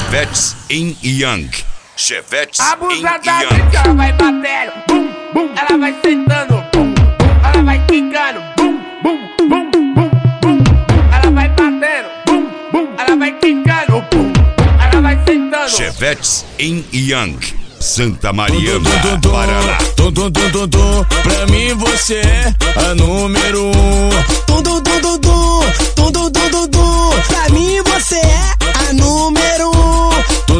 Chevetes em Young. Chevetes em Abusadamente Young. ela vai batendo, bum, bum. Ela vai sentando, bum, bum. Ela vai quicando, bum, bum, bum, bum, bum. Ela vai batendo, bum, bum. Ela vai quicando, bum, bum. Ela vai sentando. Chevetes em Young. Santa Mariana, Paraná. Pra mim você é a número 1. Pra mim você é a número 1.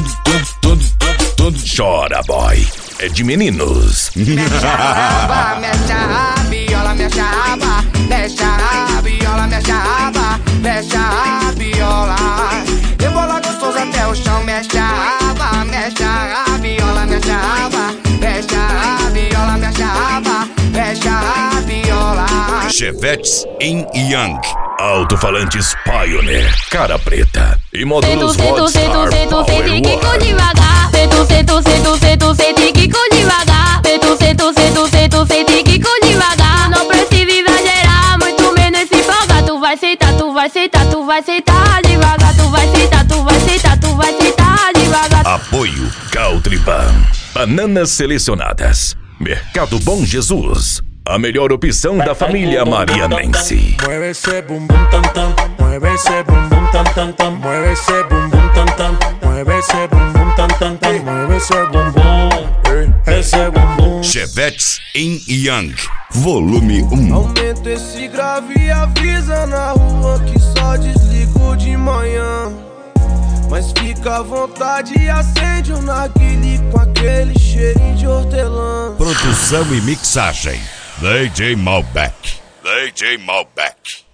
Chora, boy. É de meninos. Mexe a raba, mexe a rabiola, mexe a raba, mexe a rabiola, mexe a raba, mexe a rabiola. Rebola gostoso até o chão, mexe a raba, mexe a rabiola, mexe a raba, mexe a rabiola, mexe a raba, mexe a rabiola. Chevetes em Young. Alto-falantes Pioneer, cara preta. E módulos Sento, Rodstar Power que com One. devagar. Sente que com devagar. Sente que com devagar. Não precisa exagerar, muito menos se empolgar. Tu vai sentar, tu vai sentar, tu vai sentar devagar. Tu vai sentar, tu vai sentar, tu vai sentar devagar. Apoio Caltripan. Bananas selecionadas. Mercado Bom Jesus. A melhor opção da família marianense. Mueve ese bum bum tan tan, mueve ese bum bum tan tan tan, mueve ese bum bum tan tan, mueve ese bum bum tan tan tan, mueve esse bumbum, esse bumbum. Chevetes em Young. Volume 1. Aumenta esse grave e avisa na rua que só desligo de manhã. Mas fica à vontade e acende um narguile com aquele cheirinho de hortelã. Produção e mixagem DJ Malbec. DJ Malbec.